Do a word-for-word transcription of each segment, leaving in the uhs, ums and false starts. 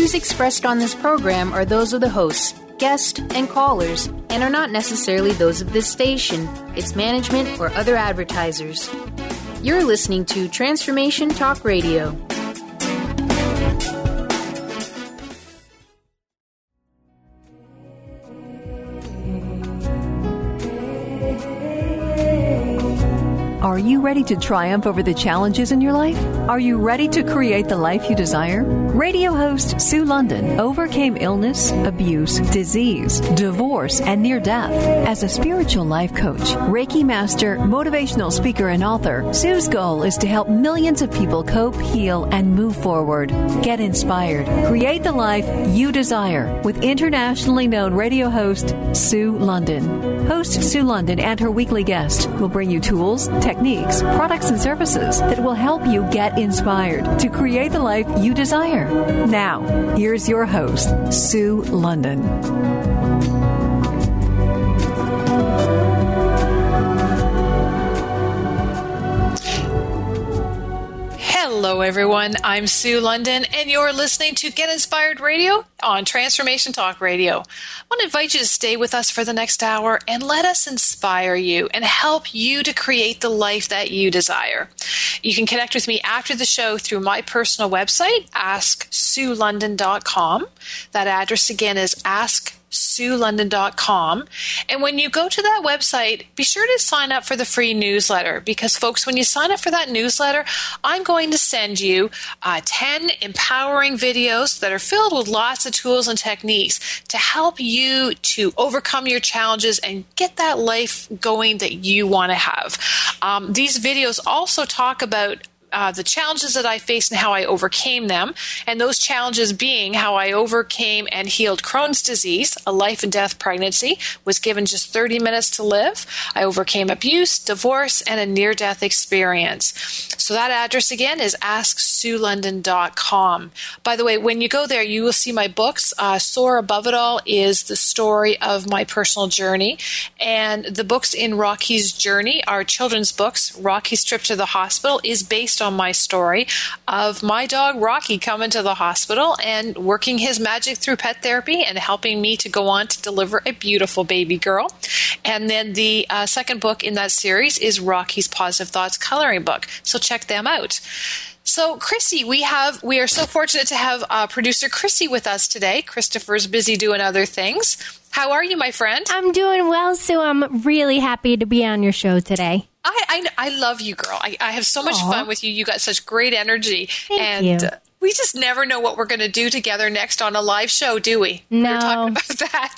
views expressed on this program are those of the hosts, guests, and callers, and are not necessarily those of this station, its management, or other advertisers. You're listening to Transformation Talk Radio. Are you ready to triumph over the challenges in your life? Are you ready to create the life you desire? Radio host Sue London overcame illness, abuse, disease, divorce, and near death. As a spiritual life coach, Reiki master, motivational speaker, and author, Sue's goal is to help millions of people cope, heal, and move forward. Get inspired. Create the life you desire with internationally known radio host Sue London. Host Sue London and her weekly guest will bring you tools, techniques, products, and services that will help you get inspired to create the life you desire. Now, here's your host, Sue London. Hello, everyone. I'm Sue London, and you're listening to Get Inspired Radio on Transformation Talk Radio. I want to invite you to stay with us for the next hour and let us inspire you and help you to create the life that you desire. You can connect with me after the show through my personal website, ask sue london dot com. That address again is ask sue london dot com. And when you go to that website, be sure to sign up for the free newsletter, because folks, when you sign up for that newsletter, I'm going to send you uh, ten empowering videos that are filled with lots of tools and techniques to help you to overcome your challenges and get that life going that you want to have. Um, these videos also talk about Uh, the challenges that I faced and how I overcame them, and those challenges being how I overcame and healed Crohn's disease, a life and death pregnancy, was given just thirty minutes to live. I overcame abuse, divorce, and a near-death experience. So that address again is ask sue london dot com. By the way, when you go there, you will see my books. Uh, Soar Above It All is the story of my personal journey, and the books in Rocky's Journey are children's books. Rocky's Trip to the Hospital is based on my story of my dog Rocky coming to the hospital and working his magic through pet therapy and helping me to go on to deliver a beautiful baby girl. And then the uh, second book in that series is Rocky's Positive Thoughts coloring book. So check them out. So, Chrissy, we have we are so fortunate to have uh, producer Chrissy with us today. Christopher's busy doing other things. How are you, my friend? I'm doing well, Sue. I'm really happy to be on your show today. I I, I love you, girl. I, I have so much Aww. fun with you. You got such great energy. Thank and, you. Uh, we just never know what we're going to do together next on a live show, do we? No. We were talking about that.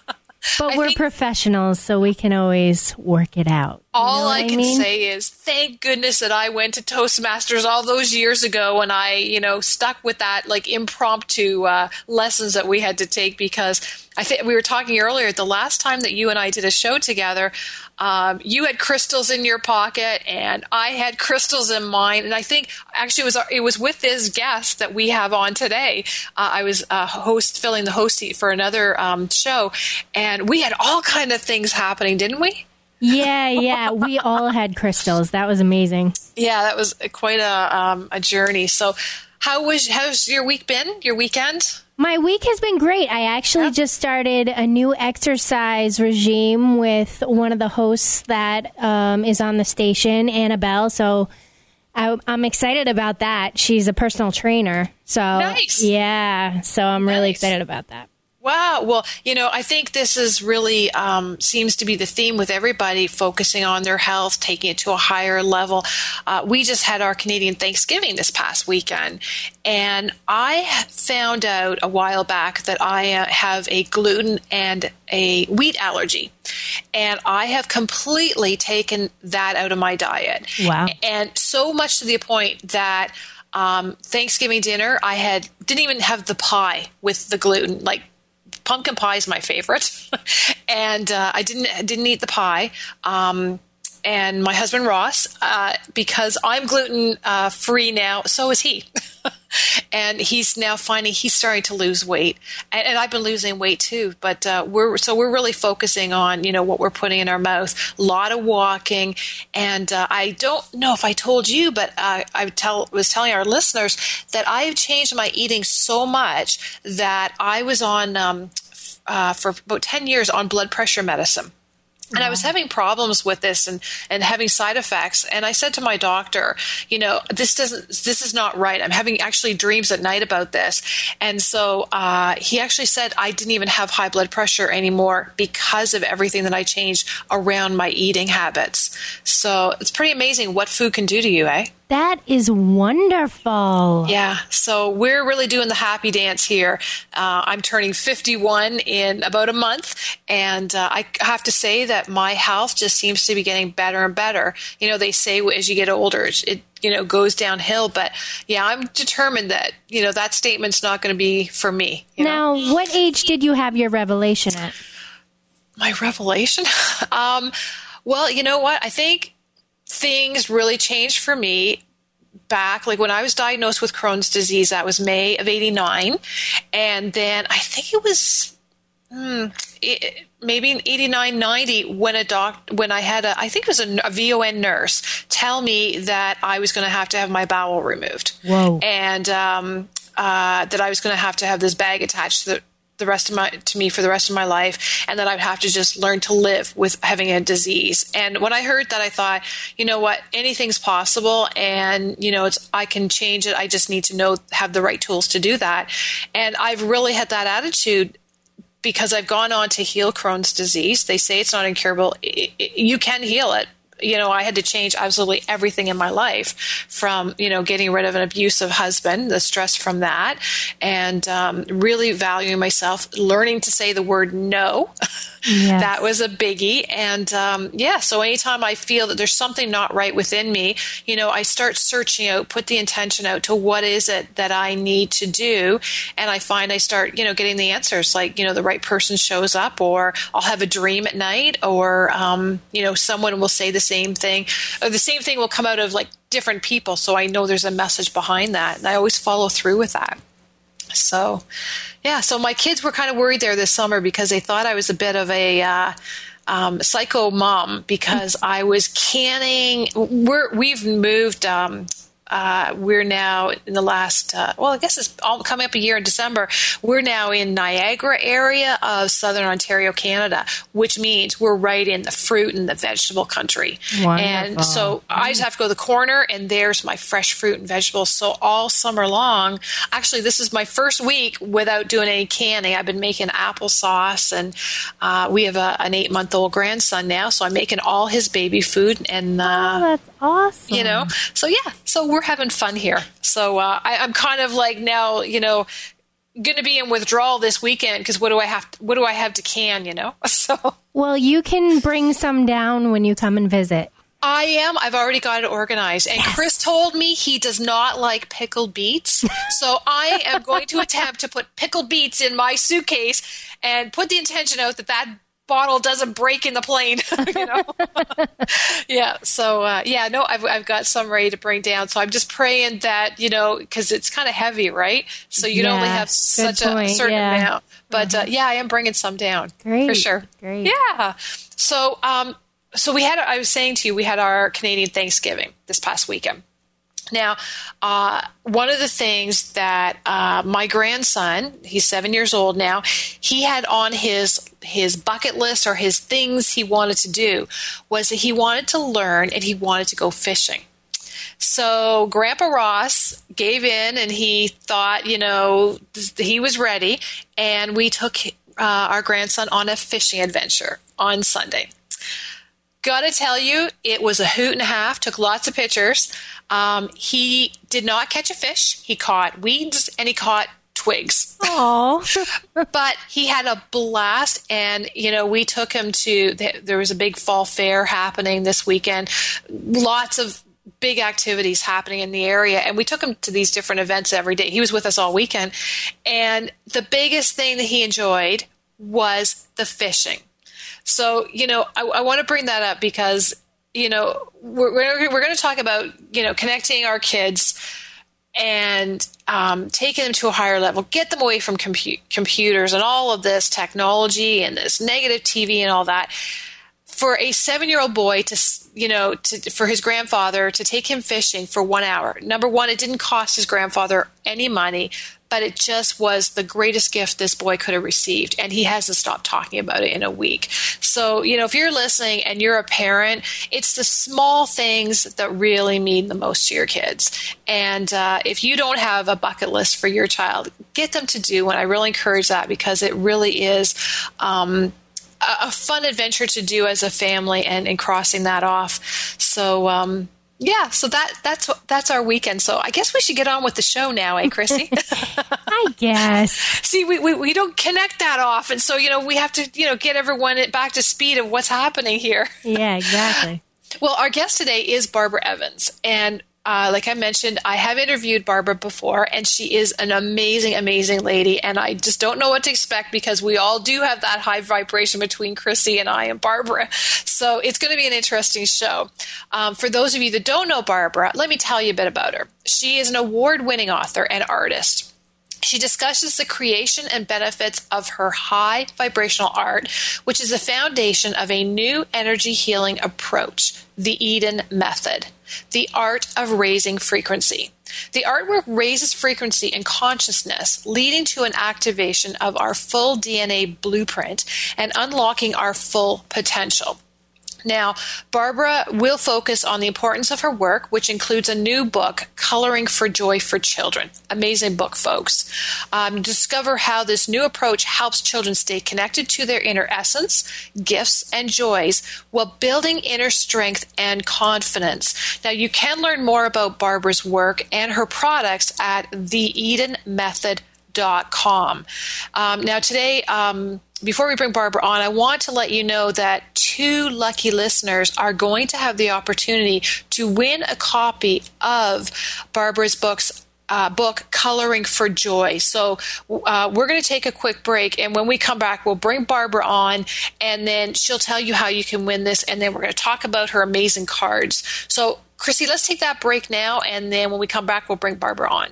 But I we're think- professionals, so we can always work it out. You All know I what can mean? say is thank goodness that I went to Toastmasters all those years ago, and I, you know, stuck with that like impromptu uh, lessons that we had to take, because I think we were talking earlier, the last time that you and I did a show together, um, you had crystals in your pocket and I had crystals in mine. And I think actually it was, it was with this guest that we have on today. Uh, I was a host, filling the host seat for another um, show, and we had all kind of things happening, didn't we? Yeah, yeah. We all had crystals. That was amazing. Yeah, that was quite a um, a journey. So, how was how's your week been? Your weekend? My week has been great. I actually Yep. just started a new exercise regime with one of the hosts that um, is on the station, Annabelle. So I, I'm excited about that. She's a personal trainer. So Nice. yeah. So I'm really Nice. excited about that. Wow. Well, you know, I think this is really um, seems to be the theme with everybody focusing on their health, taking it to a higher level. Uh, we just had our Canadian Thanksgiving this past weekend, and I found out a while back that I uh, have a gluten and a wheat allergy, and I have completely taken that out of my diet. Wow. And so much to the point that um, Thanksgiving dinner, I had didn't even have the pie with the gluten, like. Pumpkin pie is my favorite, and uh, I didn't didn't eat the pie. Um, and my husband Ross, uh, because I'm gluten uh, free now, so is he. and he's now finding he's starting to lose weight, and, and I've been losing weight too. But uh, we're so we're really focusing on you know what we're putting in our mouth. A lot of walking, and uh, I don't know if I told you, but uh, I tell was telling our listeners that I've changed my eating so much that I was on um, uh, for about ten years on blood pressure medicine. And I was having problems with this and, and having side effects. And I said to my doctor, you know, this doesn't, this is not right. I'm having actually dreams at night about this. And so uh, he actually said I didn't even have high blood pressure anymore because of everything that I changed around my eating habits. So it's pretty amazing what food can do to you, eh? That is wonderful. Yeah. So we're really doing the happy dance here. Uh, I'm turning fifty-one in about a month. And uh, I have to say that my health just seems to be getting better and better. You know, they say as you get older, it, you know, goes downhill. But yeah, I'm determined that, you know, that statement's not going to be for me. You now, know? What age did you have your revelation at? My revelation? um, well, you know what? I think things really changed for me back, like when I was diagnosed with Crohn's disease. That was May of eighty-nine. And then I think it was hmm, it, maybe in eighty-nine, ninety when a doc, when I had a, I think it was a, a V O N nurse tell me that I was going to have to have my bowel removed. Whoa. And um, uh, that I was going to have to have this bag attached to the the rest of my to me for the rest of my life, and that I'd have to just learn to live with having a disease. And when I heard that, I thought, you know what, anything's possible, and you know, it's I can change it. I just need to know have the right tools to do that. And I've really had that attitude because I've gone on to heal Crohn's disease. They say it's not incurable. It, it, you can heal it. You know, I had to change absolutely everything in my life, from, you know, getting rid of an abusive husband, the stress from that, and um, really valuing myself, learning to say the word no. Yes. That was a biggie. And um, yeah, so anytime I feel that there's something not right within me, you know, I start searching out, put the intention out to what is it that I need to do. And I find I start, you know, getting the answers, like, you know, the right person shows up, or I'll have a dream at night, or, um, you know, someone will say the same thing, or the same thing will come out of like different people. So I know there's a message behind that. And I always follow through with that. So, yeah, so my kids were kind of worried there this summer because they thought I was a bit of a uh, um, psycho mom because I was canning. We're, we've moved. Um, uh, we're now in the last, uh, well, I guess it's all coming up a year in December. We're now in Niagara area of Southern Ontario, Canada, which means we're right in the fruit and the vegetable country. Wonderful. And so I just have to go to the corner and there's my fresh fruit and vegetables. So all summer long, actually, this is my first week without doing any canning. I've been making applesauce, and uh, we have a, an eight month old grandson now. So I'm making all his baby food. And, uh, oh, that's awesome. You know, so yeah, so we're having fun here. So uh, I, I'm kind of like now, you know, going to be in withdrawal this weekend because what do I have? To, what do I have to can? You know, so well, you can bring some down when you come and visit. I am. I've already got it organized. And yes. Chris told me he does not like pickled beets, so I am going to attempt to put pickled beets in my suitcase and put the intention out that that bottle doesn't break in the plane, you know? yeah. So, uh, yeah, no, I've, I've got some ready to bring down. So I'm just praying that, you know, because it's kind of heavy, right? So you yeah, only have such a, a certain yeah. amount. But, uh-huh. uh, yeah, I am bringing some down. Great. For sure. Great. Yeah. So, um, so we had, I was saying to you, we had our Canadian Thanksgiving this past weekend. Now, uh, one of the things that uh, my grandson, he's seven years old now, he had on his his bucket list, or his things he wanted to do, was that he wanted to learn and he wanted to go fishing. So Grandpa Ross gave in, and he thought, you know, he was ready, and we took uh, our grandson on a fishing adventure on Sunday. Gotta tell you, it was a hoot and a half, took lots of pictures. Um, he did not catch a fish. He caught weeds and he caught twigs. Aww. But he had a blast. And, you know, we took him to, there was a big fall fair happening this weekend. Lots of big activities happening in the area. And we took him to these different events every day. He was with us all weekend. And the biggest thing that he enjoyed was the fishing. So, you know, I, I want to bring that up because, you know, we're we're, we're going to talk about, you know, connecting our kids and um, taking them to a higher level, get them away from compu- computers and all of this technology and this negative T V and all that. For a seven-year-old boy to, you know, to, for his grandfather to take him fishing for one hour. Number one, it didn't cost his grandfather any money, but it just was the greatest gift this boy could have received, and he hasn't stopped talking about it in a week. So, you know, if you're listening and you're a parent, it's the small things that really mean the most to your kids. And uh, if you don't have a bucket list for your child, get them to do one. I really encourage that because it really is um, a fun adventure to do as a family, and, and crossing that off. So, um, yeah, so that that's that's our weekend. So I guess we should get on with the show now, eh, Chrissy? I guess. See, we, we we don't connect that often, so you know we have to you know get everyone back to speed of what's happening here. Yeah, exactly. Well, our guest today is Barbara Evans, and Uh, like I mentioned, I have interviewed Barbara before, and she is an amazing, amazing lady. And I just don't know what to expect because we all do have that high vibration between Chrissy and I and Barbara. So it's going to be an interesting show. Um, for those of you that don't know Barbara, let me tell you a bit about her. She is an award-winning author and artist. She discusses the creation and benefits of her high vibrational art, which is the foundation of a new energy healing approach, the Eden Method, the art of raising frequency. The artwork raises frequency and consciousness, leading to an activation of our full D N A blueprint and unlocking our full potential. Now, Barbara will focus on the importance of her work, which includes a new book, Coloring for Joy for Children. Amazing book, folks. Um, discover how this new approach helps children stay connected to their inner essence, gifts, and joys while building inner strength and confidence. Now, you can learn more about Barbara's work and her products at the eden method dot com. Um, now, today, um, before we bring Barbara on, I want to let you know that two lucky listeners are going to have the opportunity to win a copy of Barbara's books, uh, book, Coloring for Joy. So uh, we're going to take a quick break, and when we come back, we'll bring Barbara on, and then she'll tell you how you can win this, and then we're going to talk about her amazing cards. So, Chrissy, let's take that break now, and then when we come back, we'll bring Barbara on.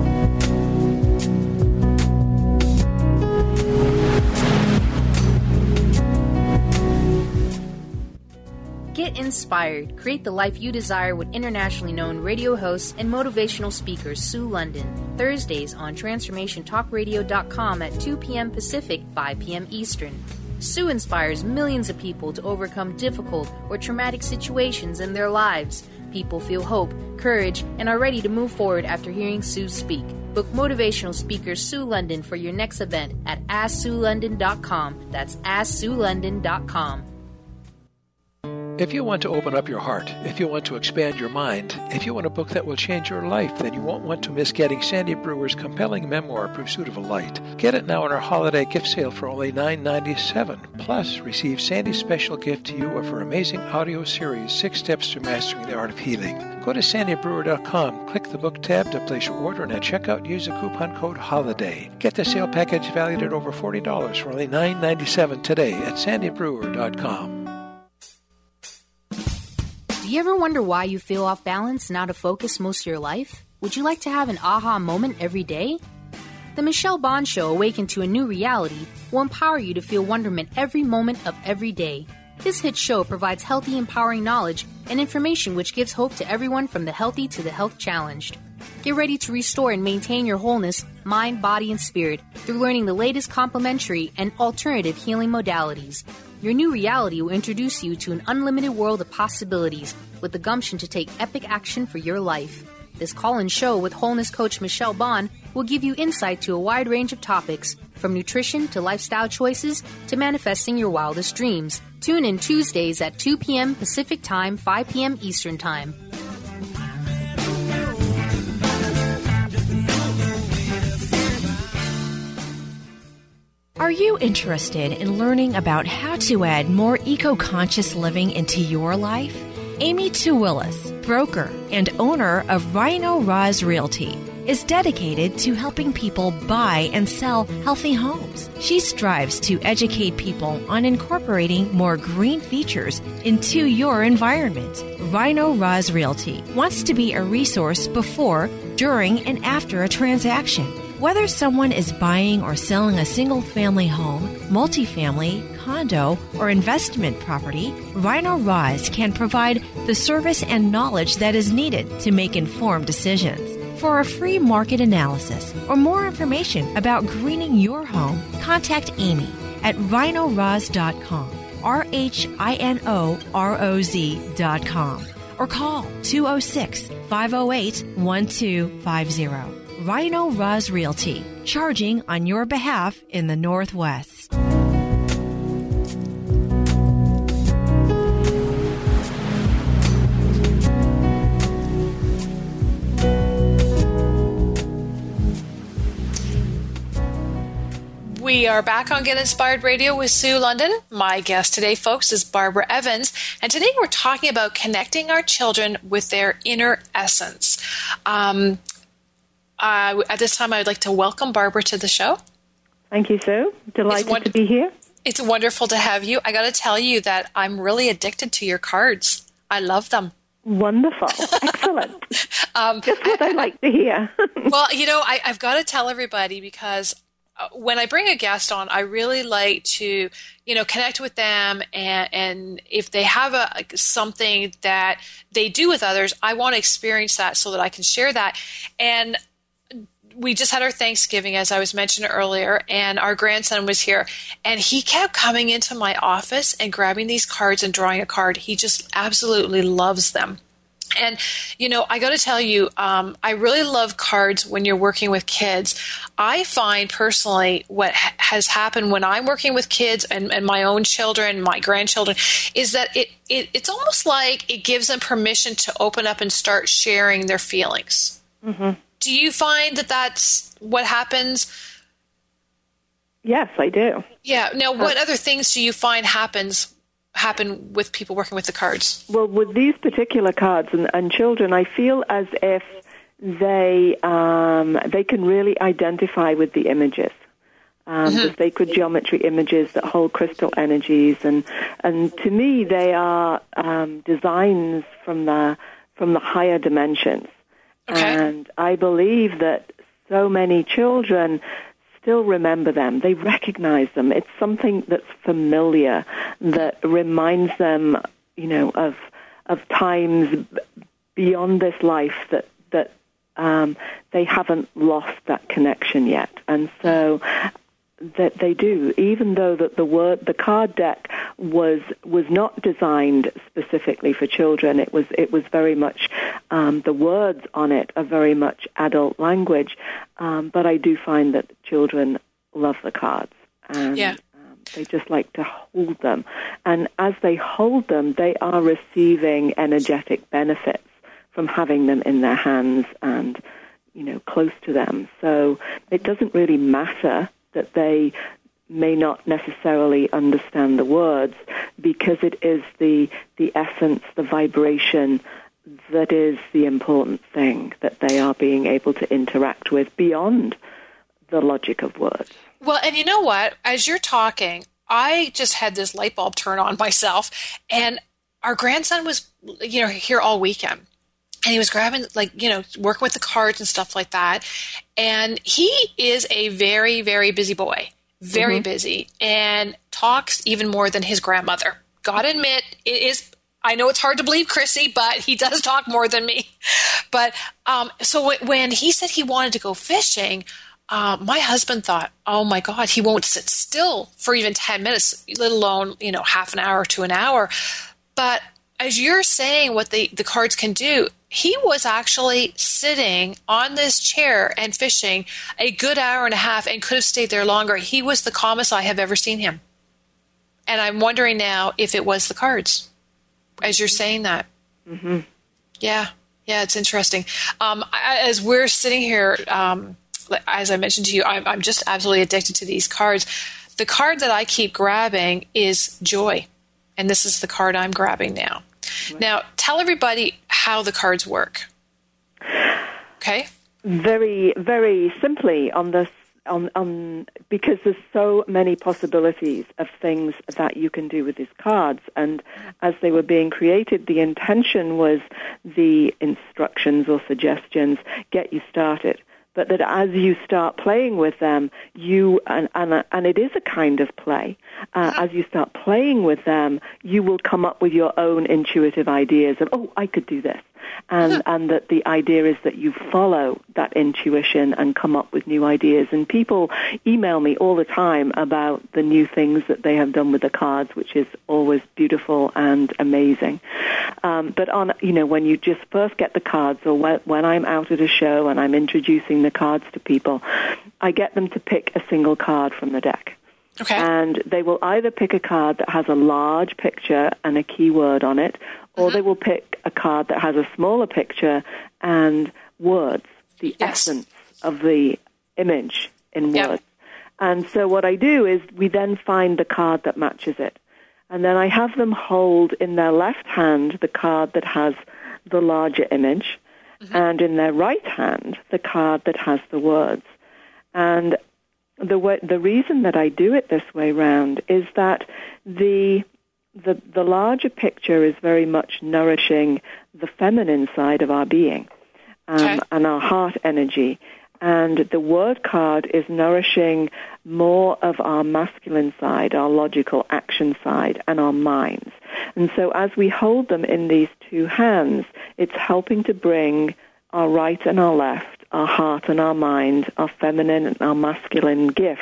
Get inspired. Create the life you desire with internationally known radio hosts and motivational speakers Sue London. Thursdays on transformation talk radio dot com at two p.m. Pacific, five p.m. Eastern. Sue inspires millions of people to overcome difficult or traumatic situations in their lives. People feel hope, courage, and are ready to move forward after hearing Sue speak. Book motivational speaker Sue London for your next event at ask sue london dot com. That's ask sue london dot com. If you want to open up your heart, if you want to expand your mind, if you want a book that will change your life, then you won't want to miss getting Sandy Brewer's compelling memoir, Pursuit of a Light. Get it now on our holiday gift sale for only nine dollars and ninety-seven cents. Plus, receive Sandy's special gift to you of her amazing audio series, Six Steps to Mastering the Art of Healing. Go to sandy brewer dot com, click the book tab to place your order, and at checkout use the coupon code HOLIDAY. Get the sale package valued at over forty dollars for only nine dollars and ninety-seven cents today at sandy brewer dot com. Do you ever wonder why you feel off balance and out of focus most of your life? Would you like to have an aha moment every day? The Michelle Bond Show, Awaken to a New Reality, will empower you to feel wonderment every moment of every day. This hit show provides healthy, empowering knowledge and information which gives hope to everyone from the healthy to the health challenged. Get ready to restore and maintain your wholeness, mind, body, and spirit through learning the latest complementary and alternative healing modalities. Your new reality will introduce you to an unlimited world of possibilities with the gumption to take epic action for your life. This call-in show with wholeness coach Michelle Bond will give you insight to a wide range of topics, from nutrition to lifestyle choices to manifesting your wildest dreams. Tune in Tuesdays at two p.m. Pacific Time, five p.m. Eastern Time. Are you interested in learning about how to add more eco-conscious living into your life? Amy Tuwillis, broker and owner of Rhino Roz Realty, is dedicated to helping people buy and sell healthy homes. She strives to educate people on incorporating more green features into your environment. Rhino Roz Realty wants to be a resource before, during and after a transaction. Whether someone is buying or selling a single-family home, multifamily, condo, or investment property, Rhino Roz can provide the service and knowledge that is needed to make informed decisions. For a free market analysis or more information about greening your home, contact Amy at rhino roz dot com, R H I N O R O Z dot com, or call two oh six, five oh eight, one two five oh. Rhino Roz Realty, charging on your behalf in the Northwest. We are back on Get Inspired Radio with Sue London. My guest today, folks, is Barbara Evans. And today we're talking about connecting our children with their inner essence. Um, uh, at this time, I would like to welcome Barbara to the show. Thank you, Sue. Delighted wonder- to be here. It's wonderful to have you. I got to tell you that I'm really addicted to your cards. I love them. Wonderful. Excellent. um, Just what I, I like to hear. Well, you know, I, I've got to tell everybody because when I bring a guest on, I really like to, you know, connect with them, and, and if they have a something that they do with others, I want to experience that so that I can share that. And we just had our Thanksgiving, as I was mentioning earlier, and our grandson was here, and he kept coming into my office and grabbing these cards and drawing a card. He just absolutely loves them. And, you know, I got to tell you, um, I really love cards when you're working with kids. I find personally what ha- has happened when I'm working with kids and, and my own children, my grandchildren, is that it, it it's almost like it gives them permission to open up and start sharing their feelings. Mm-hmm. Do you find that that's what happens? Yes, I do. Yeah. Now, what uh, other things do you find happens happen with people working with the cards? Well, with these particular cards and, and children, I feel as if they um, they can really identify with the images. Um, mm-hmm. The sacred geometry images that hold crystal energies, and and to me they are um, designs from the from the higher dimensions. Okay. And I believe that so many children still remember them. They recognize them. It's something that's familiar that reminds them, you know, of of times beyond this life that that um, they haven't lost that connection yet, and so that they do. Even though that the word, the card deck was was not designed specifically for children, it was it was very much um, the words on it are very much adult language. Um, but I do find that children love the cards, and yeah. um, they just like to hold them. And as they hold them, they are receiving energetic benefits from having them in their hands and, you know, close to them. So it doesn't really matter that they may not necessarily understand the words, because it is the the essence, the vibration, that is the important thing that they are being able to interact with beyond the logic of words. Well, and you know what? As you're talking, I just had this light bulb turn on myself, and our grandson was, you know, here all weekend. And he was grabbing, like, you know, working with the cards and stuff like that. And he is a very, very busy boy, very mm-hmm. busy, and talks even more than his grandmother. Gotta admit, it is, I know it's hard to believe, Chrissy, but he does talk more than me. But um, so w- when he said he wanted to go fishing, uh, my husband thought, oh my God, he won't sit still for even ten minutes, let alone, you know, half an hour to an hour. But as you're saying what the, the cards can do, he was actually sitting on this chair and fishing a good hour and a half and could have stayed there longer. He was the calmest I have ever seen him. And I'm wondering now if it was the cards, as you're saying that. Mm-hmm. Yeah, yeah, it's interesting. Um, I, as we're sitting here, um, as I mentioned to you, I'm, I'm just absolutely addicted to these cards. The card that I keep grabbing is joy. And this is the card I'm grabbing now. Now, tell everybody how the cards work. Okay? Very, very simply, on the on, on because there's so many possibilities of things that you can do with these cards. And as they were being created, the intention was the instructions or suggestions get you started. But that as you start playing with them, you and and, and it is a kind of play. Uh, as you start playing with them, you will come up with your own intuitive ideas of, oh, I could do this. And and that the idea is that you follow that intuition and come up with new ideas. And people email me all the time about the new things that they have done with the cards, which is always beautiful and amazing. Um, but on you know when you just first get the cards, or when, when I'm out at a show and I'm introducing the cards to people, I get them to pick a single card from the deck. Okay. And they will either pick a card that has a large picture and a keyword on it, or they will pick a card that has a smaller picture and words, the yes. essence of the image in Yep. words. And so what I do is we then find the card that matches it. And then I have them hold in their left hand the card that has the larger image, mm-hmm. and in their right hand the card that has the words. And the way, the reason that I do it this way round is that the the the larger picture is very much nourishing the feminine side of our being, um, okay. and our heart energy, and the word card is nourishing more of our masculine side, our logical action side, and our minds. And so as we hold them in these two hands, it's helping to bring our right and our left, our heart and our mind, our feminine and our masculine gifts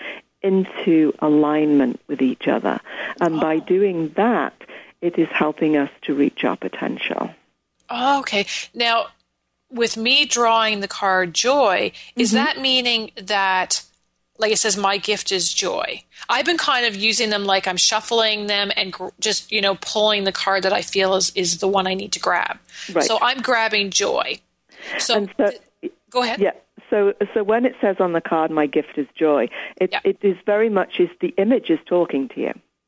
into alignment with each other. And oh. by doing that, it is helping us to reach our potential. Oh, okay. Now, with me drawing the card joy, is mm-hmm. that meaning that, like it says, my gift is joy? I've been kind of using them like I'm shuffling them and gr- just, you know, pulling the card that I feel is, is the one I need to grab. Right. So I'm grabbing joy. So, and so th- go ahead. Yeah. So, so when it says on the card, my gift is joy, it, yeah. it is very much is the image is talking to you.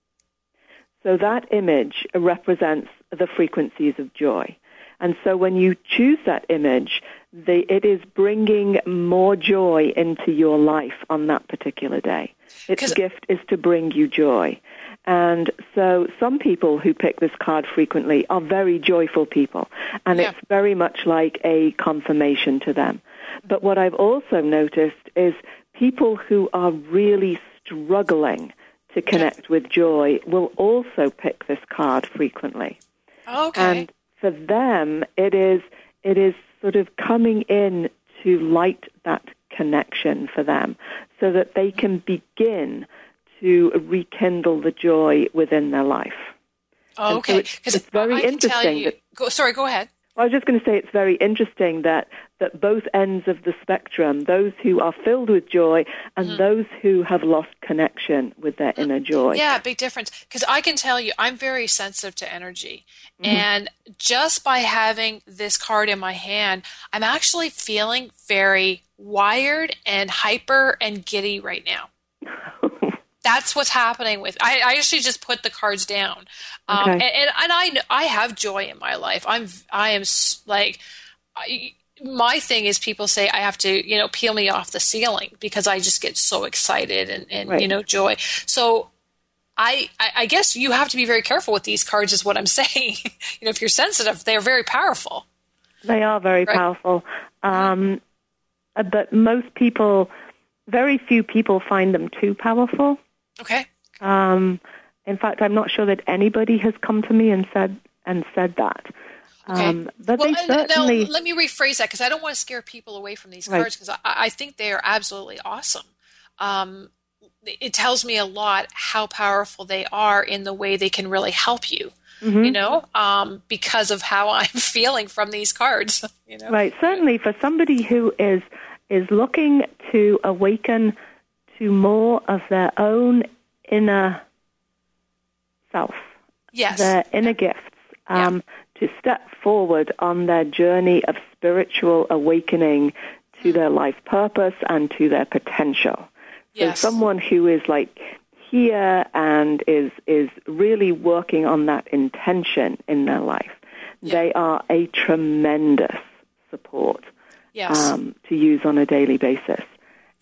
So that image represents the frequencies of joy. And so when you choose that image, the, it is bringing more joy into your life on that particular day. Its gift is to bring you joy. And so some people who pick this card frequently are very joyful people, and yeah. it's very much like a confirmation to them. But what I've also noticed is people who are really struggling to connect yeah. with joy will also pick this card frequently. Okay. And for them, it is it is sort of coming in to light that connection for them so that they can begin to rekindle the joy within their life. Oh, okay. Because so it's, it's very I can interesting. Tell you, that, go, sorry, go ahead. I was just going to say it's very interesting that, that both ends of the spectrum, those who are filled with joy and mm-hmm. those who have lost connection with their inner joy. Yeah, big difference. Because I can tell you, I'm very sensitive to energy. Mm-hmm. And just by having this card in my hand, I'm actually feeling very wired and hyper and giddy right now. That's what's happening with. I, I actually just put the cards down, um, okay. and, and and I I have joy in my life. I'm I am like, I, my thing is people say I have to you know peel me off the ceiling because I just get so excited and, and right. you know joy. So I, I I guess you have to be very careful with these cards. Is what I'm saying. you know, if you're sensitive, they're very powerful. They are very right? powerful, um, but most people, very few people find them too powerful. Okay. Um, in fact, I'm not sure that anybody has come to me and said and said that. Okay. Um, but well, they certainly. Now, let me rephrase that because I don't want to scare people away from these cards because right. I, I think they are absolutely awesome. Um, it tells me a lot how powerful they are in the way they can really help you. Mm-hmm. You know, um, because of how I'm feeling from these cards. You know, right? Certainly, for somebody who is is looking to awaken to more of their own inner self, yes. their inner gifts, um, yeah. to step forward on their journey of spiritual awakening to their life purpose and to their potential. Yes. So someone who is like here and is is really working on that intention in their life, yeah. they are a tremendous support yes. um, to use on a daily basis.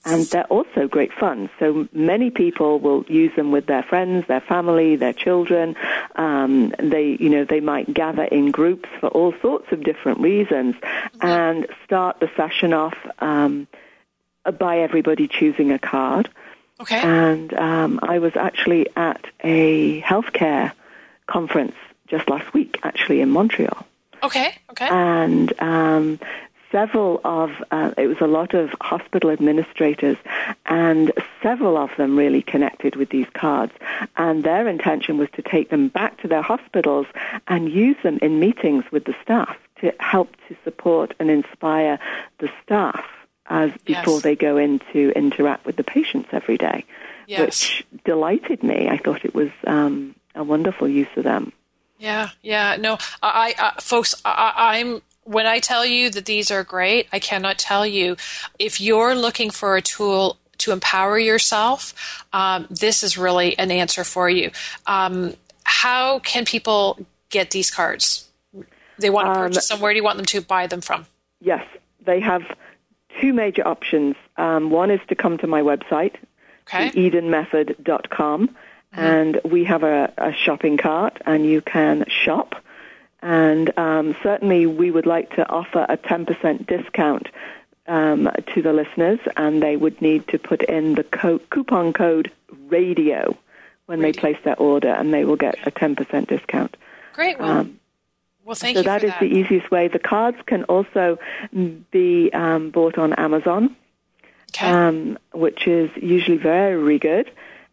And they're also great fun. So many people will use them with their friends, their family, their children. Um, they, you know, they might gather in groups for all sorts of different reasons and start the session off um, by everybody choosing a card. Okay. And um, I was actually at a healthcare conference just last week, actually, in Montreal. Okay, okay. And um, several of, uh, it was a lot of hospital administrators, and several of them really connected with these cards. And their intention was to take them back to their hospitals and use them in meetings with the staff to help to support and inspire the staff as before yes. they go in to interact with the patients every day, yes. which delighted me. I thought it was um, a wonderful use of them. Yeah, yeah. No, I, I folks, I, I'm, when I tell you that these are great, I cannot tell you. If you're looking for a tool to empower yourself, um, this is really an answer for you. Um, how can people get these cards? They want to purchase um, them. Where do you want them to buy them from? Yes, they have two major options. Um, one is to come to my website, okay. eden method dot com, mm-hmm. and we have a, a shopping cart, and you can shop. And um, certainly we would like to offer a ten percent discount um, to the listeners, and they would need to put in the co- coupon code RADIO when radio. They place their order, and they will get a ten percent discount. Great. Well, um, well thank so you that for is that. the easiest way. The cards can also be um, bought on Amazon, okay. um, which is usually very good.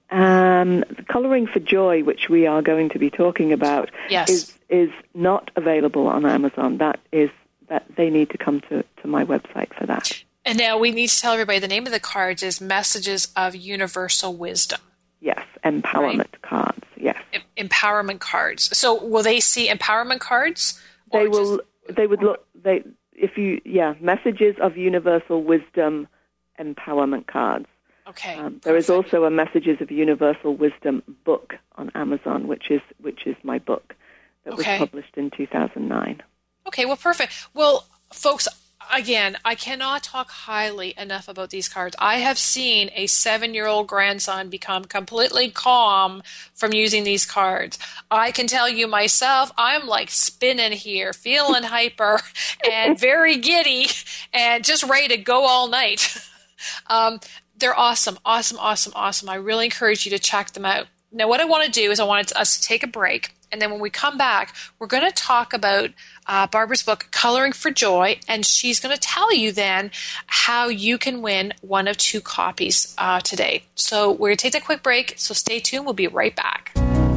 Um, Coloring for Joy, which we are going to be talking about, yes. is is not available on Amazon. That is that they need to come to, to my website for that. And now we need to tell everybody the name of the cards is Messages of Universal Wisdom. Yes, empowerment right? cards. Yes, em- empowerment cards. So will they see empowerment cards? They will. Just, they would look. They if you yeah Messages of Universal Wisdom empowerment cards. Okay. Um, there is also a Messages of Universal Wisdom book on Amazon, which is which is my book that okay. was published in two thousand nine. Okay, well, perfect. Well, folks, again, I cannot talk highly enough about these cards. I have seen a seven-year-old grandson become completely calm from using these cards. I can tell you myself, I'm like spinning here, feeling hyper and very giddy and just ready to go all night. Um, they're awesome, awesome, awesome, awesome. I really encourage you to check them out. Now, what I want to do is I want us to take a break, and then when we come back, we're going to talk about uh, Barbara's book, Coloring for Joy, and she's going to tell you then how you can win one of two copies uh, today. So we're going to take a quick break, so stay tuned. We'll be right back.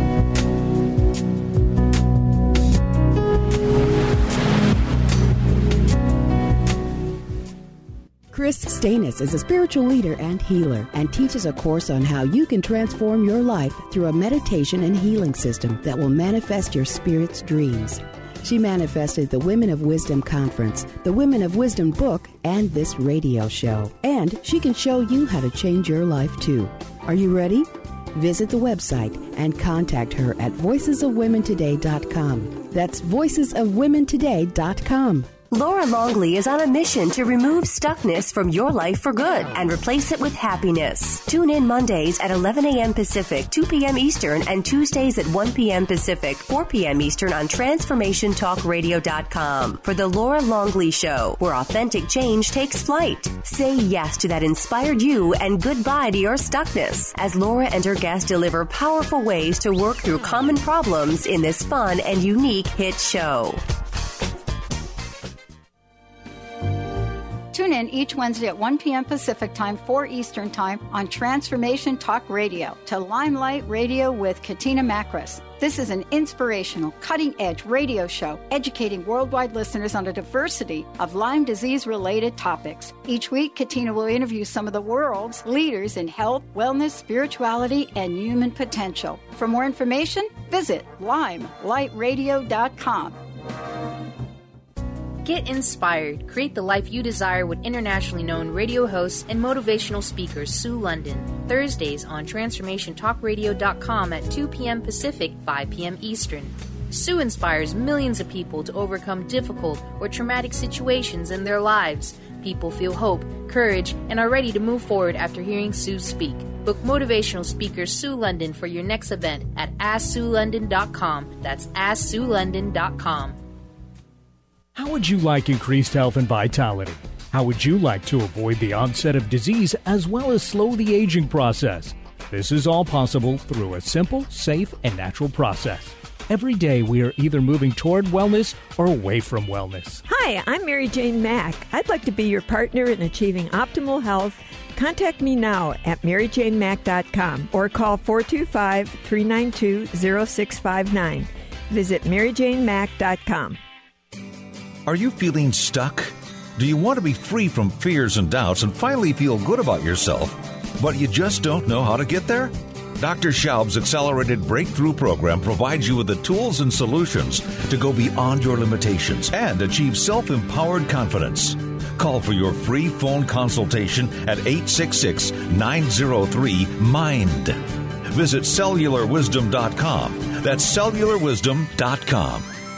Chris Stanis is a spiritual leader and healer and teaches a course on how you can transform your life through a meditation and healing system that will manifest your spirit's dreams. She manifested the Women of Wisdom Conference, the Women of Wisdom book, and this radio show. And she can show you how to change your life too. Are you ready? Visit the website and contact her at voices of women today dot com. That's voices of women today dot com. Laura Longley is on a mission to remove stuckness from your life for good and replace it with happiness. Tune in Mondays at eleven a.m. Pacific, two p.m. Eastern, and Tuesdays at one p.m. Pacific, four p.m. Eastern on transformation talk radio dot com for The Laura Longley Show, where authentic change takes flight. Say yes to that inspired you and goodbye to your stuckness as Laura and her guests deliver powerful ways to work through common problems in this fun and unique hit show. Tune in each Wednesday at one p.m. Pacific Time, four Eastern Time on Transformation Talk Radio to Limelight Radio with Katina Makris. This is an inspirational, cutting-edge radio show educating worldwide listeners on a diversity of Lyme disease-related topics. Each week, Katina will interview some of the world's leaders in health, wellness, spirituality, and human potential. For more information, visit limelight radio dot com. Get inspired. Create the life you desire with internationally known radio hosts and motivational speakers Sue London. Thursdays on transformation talk radio dot com at two p.m. Pacific, five p.m. Eastern. Sue inspires millions of people to overcome difficult or traumatic situations in their lives. People feel hope, courage and are ready to move forward after hearing Sue speak. Book motivational speaker Sue London for your next event at ask sue london dot com. That's ask sue london dot com. How would you like increased health and vitality? How would you like to avoid the onset of disease as well as slow the aging process? This is all possible through a simple, safe, and natural process. Every day we are either moving toward wellness or away from wellness. Hi, I'm Mary Jane Mack. I'd like to be your partner in achieving optimal health. Contact me now at mary jane mack dot com or call four two five, three nine two, zero six five nine. Visit mary jane mack dot com. Are you feeling stuck? Do you want to be free from fears and doubts and finally feel good about yourself, but you just don't know how to get there? Doctor Schaub's Accelerated Breakthrough Program provides you with the tools and solutions to go beyond your limitations and achieve self-empowered confidence. Call for your free phone consultation at eight six six, nine zero three, MIND. Visit cellular wisdom dot com. That's cellular wisdom dot com.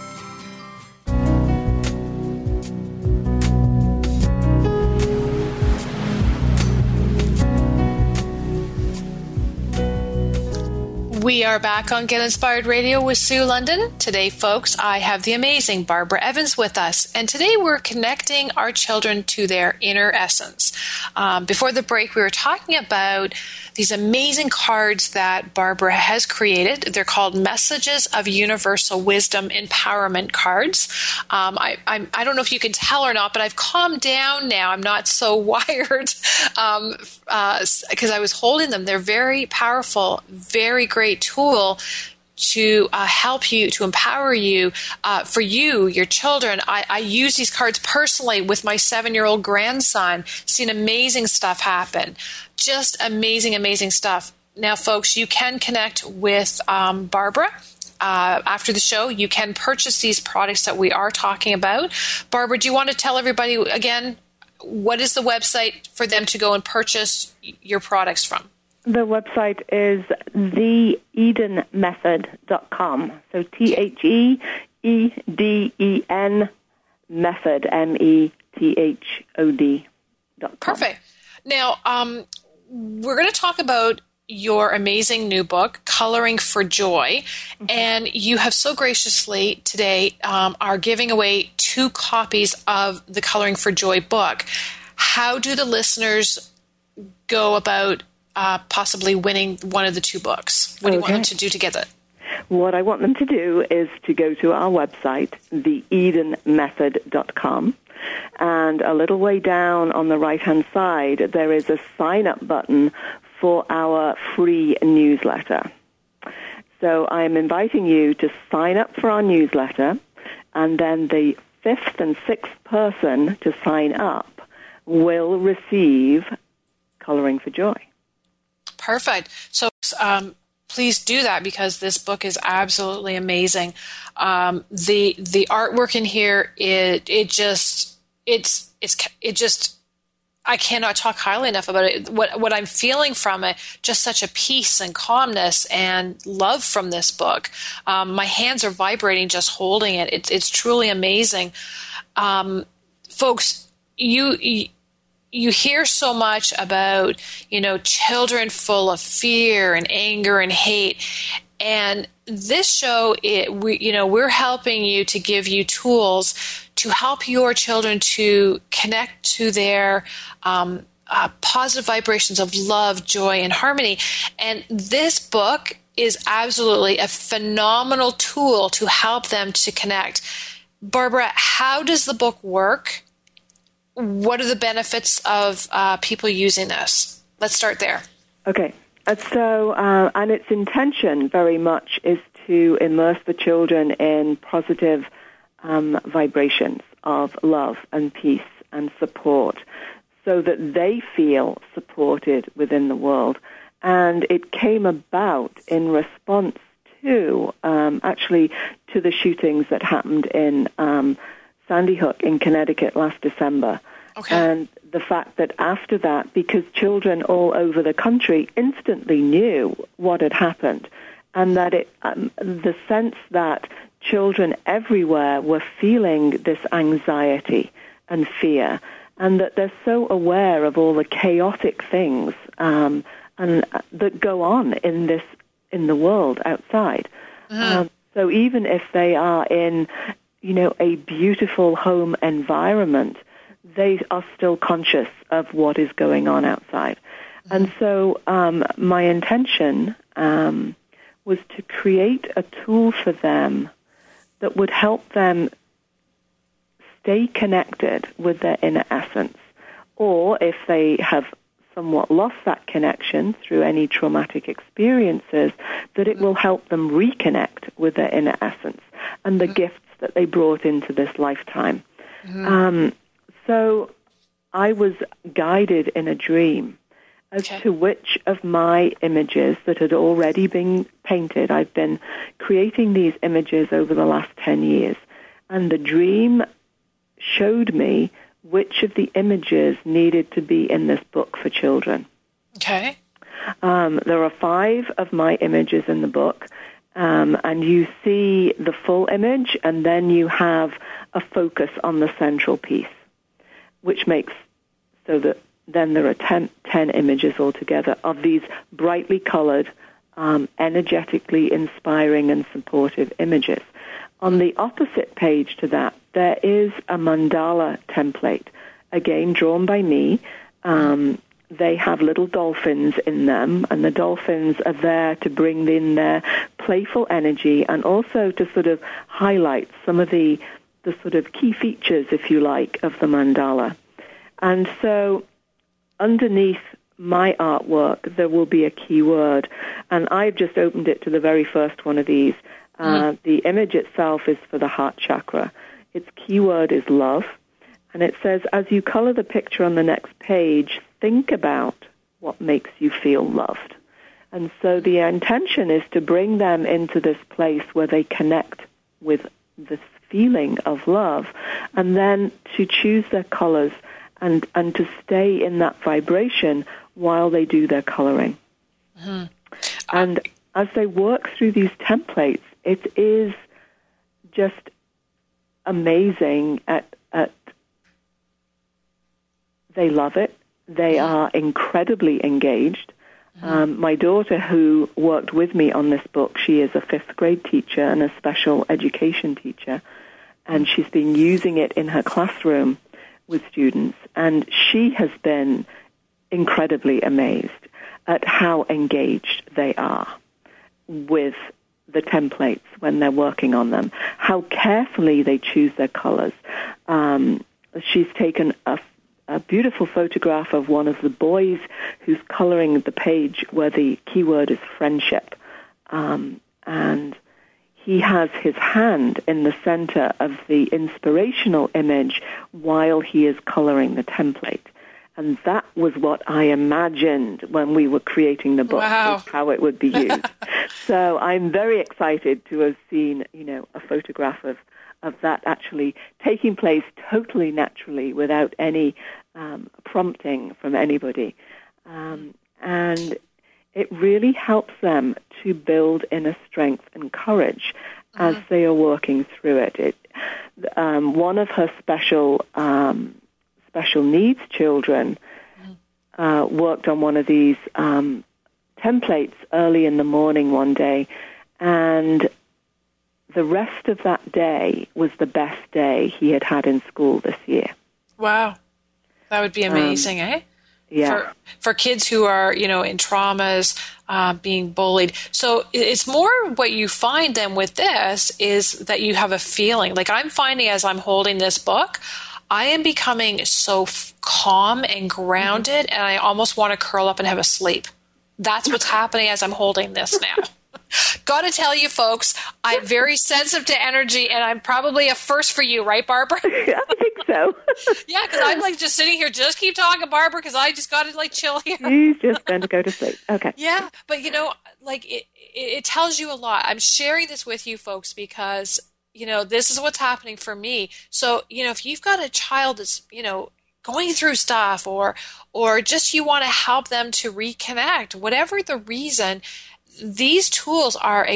We are back on Get Inspired Radio with Sue London. Today, folks, I have the amazing Barbara Evans with us. And today we're connecting our children to their inner essence. Um, before the break, we were talking about these amazing cards that Barbara has created. They're called Messages of Universal Wisdom Empowerment Cards. Um, I, I'm, I don't know if you can tell or not, but I've calmed down now. I'm not so wired um, uh, because I was holding them. They're very powerful, very great tool to uh, help you, to empower you, uh, for you, your children. I, I use these cards personally with my seven-year-old grandson, seen amazing stuff happen. Just amazing, amazing stuff. Now, folks, you can connect with um, Barbara. Uh, after the show, you can purchase these products that we are talking about. Barbara, do you want to tell everybody again, what is the website for them to go and purchase your products from? The website is the eden method dot com. So T H E E D E N method, M E T H O D dot com. Perfect. Now, um, we're going to talk about your amazing new book, Coloring for Joy. Mm-hmm. And you have so graciously today um, are giving away two copies of the Coloring for Joy book. How do the listeners go about Uh, possibly winning one of the two books? What do you okay. want them to do to get it? What I want them to do is to go to our website, the eden method dot com, and a little way down on the right-hand side, there is a sign-up button for our free newsletter. So I'm inviting you to sign up for our newsletter, and then the fifth and sixth person to sign up will receive Coloring for Joy. Perfect. So um, please do that because this book is absolutely amazing. Um, the the artwork in here, it it just it's it's it just I cannot talk highly enough about it. What what I'm feeling from it, just such a peace and calmness and love from this book. Um, my hands are vibrating just holding it. It's it's truly amazing, um, folks. You. you You hear so much about, you know, children full of fear and anger and hate. And this show, it, we, you know, we're helping you to give you tools to help your children to connect to their um, uh, positive vibrations of love, joy, and harmony. And this book is absolutely a phenomenal tool to help them to connect. Barbara, how does the book work? What are the benefits of uh, people using this? Let's start there. Okay. So, uh, and its intention very much is to immerse the children in positive um, vibrations of love and peace and support so that they feel supported within the world. And it came about in response to, um, actually, to the shootings that happened in um Sandy Hook in Connecticut last December. Okay. And the fact that after that, because children all over the country instantly knew what had happened, and that it, um, the sense that children everywhere were feeling this anxiety and fear, and that they're so aware of all the chaotic things um, and uh, that go on in this in the world outside. Mm-hmm. Um, so even if they are in, you know, a beautiful home environment, they are still conscious of what is going on outside. Mm-hmm. And so um, my intention um, was to create a tool for them that would help them stay connected with their inner essence, or if they have somewhat lost that connection through any traumatic experiences, that it will help them reconnect with their inner essence and the mm-hmm. gifts that they brought into this lifetime. Mm-hmm. Um, so I was guided in a dream as okay. to which of my images that had already been painted. I've been creating these images over the last ten years, and the dream showed me which of the images needed to be in this book for children. Okay. Um, there are five of my images in the book, um, and you see the full image, and then you have a focus on the central piece, which makes so that then there are ten, ten images altogether of these brightly colored, um, energetically inspiring and supportive images. On the opposite page to that, there is a mandala template, again drawn by me. Um, they have little dolphins in them, and the dolphins are there to bring in their playful energy and also to sort of highlight some of the, the sort of key features, if you like, of the mandala. And so underneath my artwork, there will be a key word, and I've just opened it to the very first one of these. Uh, mm. The image itself is for the heart chakra. Its keyword is love. And it says, as you color the picture on the next page, think about what makes you feel loved. And so the intention is to bring them into this place where they connect with this feeling of love, and then to choose their colors and, and to stay in that vibration while they do their coloring. Mm. And as they work through these templates, it is just amazing at, at they love it. They are incredibly engaged. Mm-hmm. Um, my daughter, who worked with me on this book, she is a fifth grade teacher and a special education teacher, and she's been using it in her classroom with students, and she has been incredibly amazed at how engaged they are with the templates when they're working on them, how carefully they choose their colors. Um, she's taken a, a beautiful photograph of one of the boys who's coloring the page where the keyword is friendship. Um, and he has his hand in the center of the inspirational image while he is coloring the template. And that was what I imagined when we were creating the book, wow. how it would be used. So I'm very excited to have seen, you know, a photograph of, of that actually taking place totally naturally without any um, prompting from anybody. Um, and it really helps them to build inner strength and courage mm-hmm. as they are working through it. it um, one of her special um special needs children uh, worked on one of these um, templates early in the morning one day, and the rest of that day was the best day he had had in school this year. Wow. That would be amazing, um, eh? Yeah. For, for kids who are, you know, in traumas, uh, being bullied. So it's more what you find then with this is that you have a feeling. Like I'm finding as I'm holding this book, I am becoming so f- calm and grounded, and I almost want to curl up and have a sleep. That's what's happening as I'm holding this now. Got to tell you, folks, I'm very sensitive to energy, and I'm probably a first for you, right, Barbara? Yeah, I think so. Yeah, because I'm like just sitting here, just keep talking, Barbara, because I just got to like chill here. He's just going to go to sleep. Okay. Yeah, but you know, like it, it, it tells you a lot. I'm sharing this with you, folks, because you know, this is what's happening for me. So, you know, if you've got a child that's, you know, going through stuff or or just you want to help them to reconnect, whatever the reason, these tools are